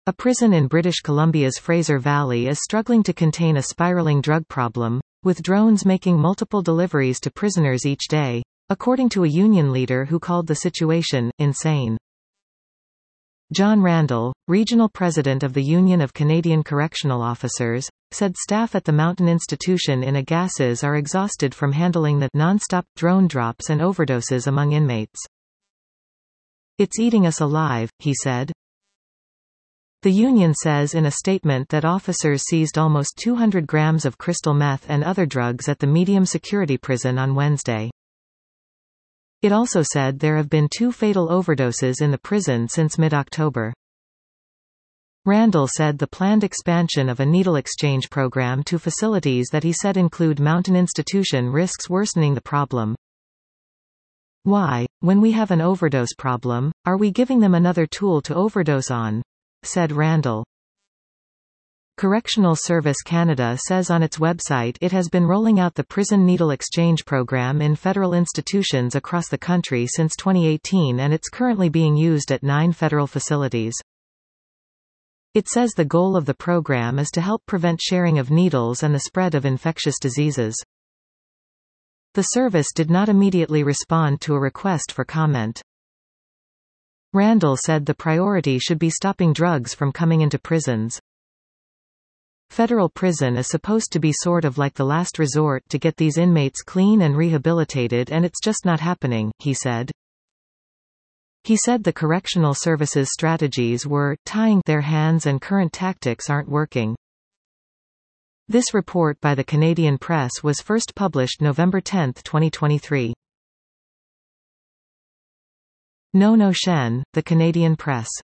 A prison in British Columbia's Fraser Valley is struggling to contain a spiraling drug problem, with drones making multiple deliveries to prisoners each day, according to a union leader who called the situation insane. John Randall, regional president of the Union of Canadian Correctional Officers, said staff at the Mountain Institution in Agassiz are exhausted from handling the non-stop drone drops and overdoses among inmates. "It's eating us alive," he said. The union says in a statement that officers seized almost 200 grams of crystal meth and other drugs at the medium-security prison on Wednesday. It also said there have been 2 fatal overdoses in the prison since mid-October. Randall said the planned expansion of a needle exchange program to facilities that he said include Mountain Institution risks worsening the problem. "Why, when we have an overdose problem, are we giving them another tool to overdose on?" said Randall. Correctional Service Canada says on its website it has been rolling out the Prison Needle Exchange program in federal institutions across the country since 2018 and it's currently being used at 9 federal facilities. It says the goal of the program is to help prevent sharing of needles and the spread of infectious diseases. The service did not immediately respond to a request for comment. Randall said the priority should be stopping drugs from coming into prisons. Federal prison is supposed to be sort of like the last resort to get these inmates clean and rehabilitated, and it's just not happening, he said. He said the correctional services strategies were tying their hands and current tactics aren't working. This report by the Canadian Press was first published November 10, 2023. No No Shen, the Canadian Press.